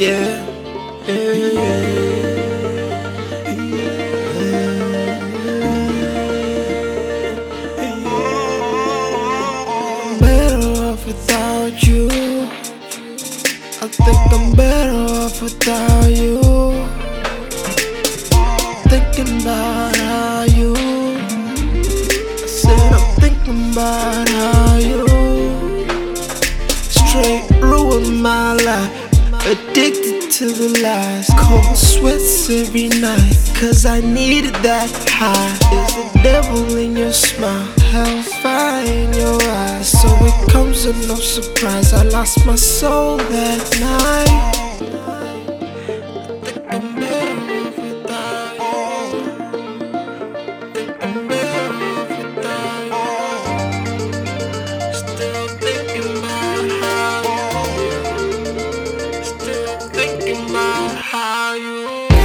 Yeah, yeah, yeah. Better off without you. I think I'm better off without you. Thinking about how you. I said I'm thinking about how you straight ruined my life. Addicted to the lies, cold sweats every night, cause I needed that high. There's the devil in your smile, hellfire in your eyes, so it comes as no surprise I lost my soul that night. I think I'm better off without you. Think I'm better off without you. Still thinking about how you. Still thinking about how you.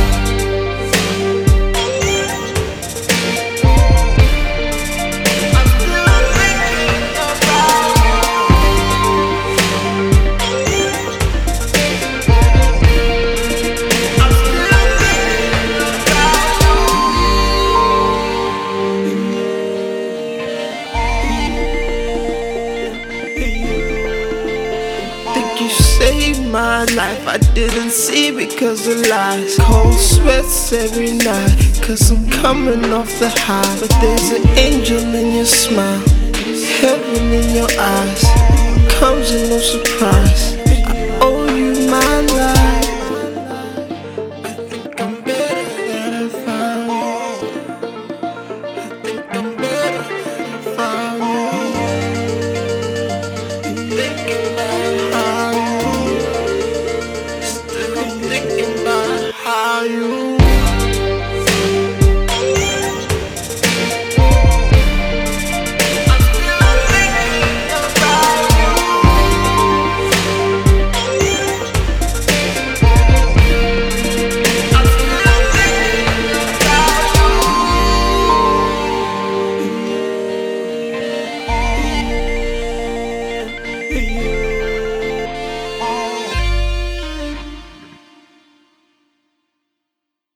You saved my life, I didn't see because of lies. Cold sweats every night, cause I'm coming off the high. But there's an angel in your smile, heaven in your eyes, comes in no surprise.